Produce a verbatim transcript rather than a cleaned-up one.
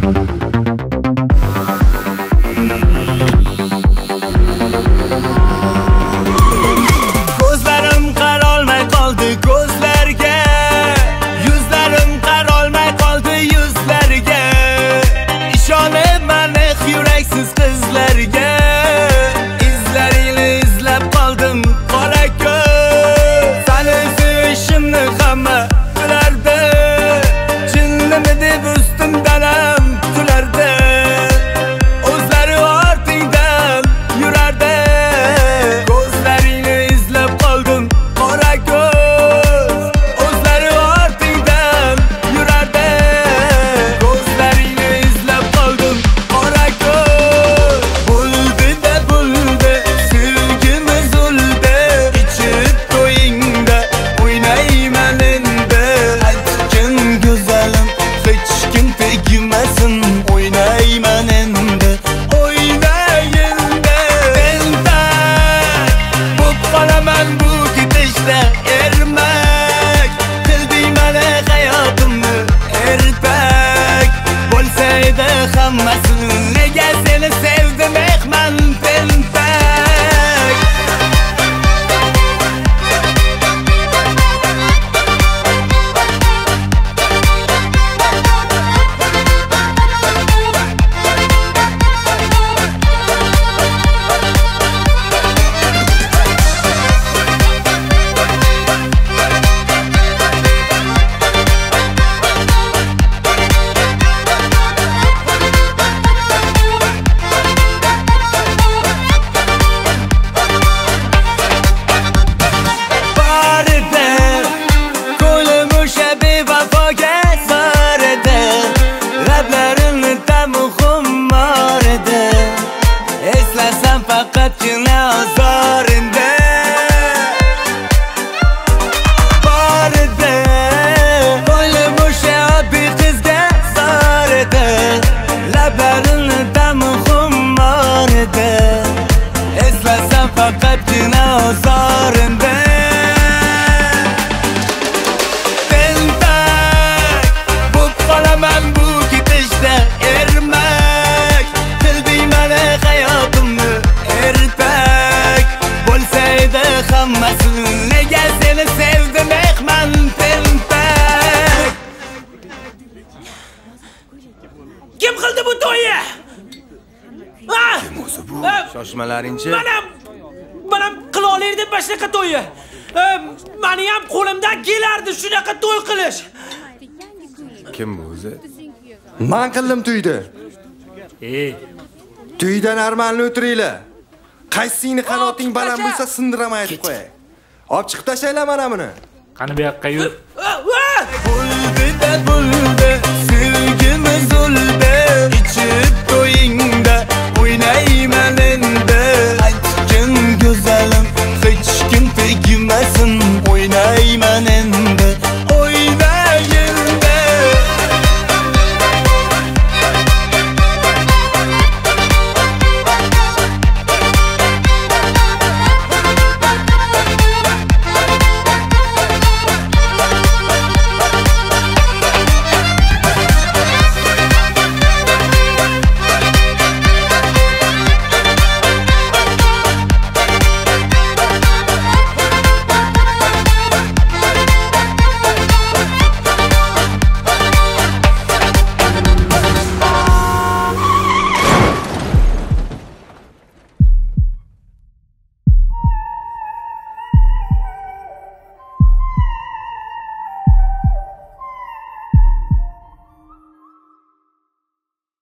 Kim qildi bu to'yni? Ha? Kim o'zi bu? Shoshmalaringchi. Mana mana qila olaydi boshqa to'yni. Meni ham qo'limdan kelardi shunaqa to'y qilish. Kim bu o'zi? Men qildim to'yni. Ey, To'ydan armanni o'tiringlar. Qaysingni qanoting baland bo'lsa sindiraman aytib qo'yay. Olib chiqib tashlaylar mana buni. Qani bu yoqqa yur. Buldi da buldi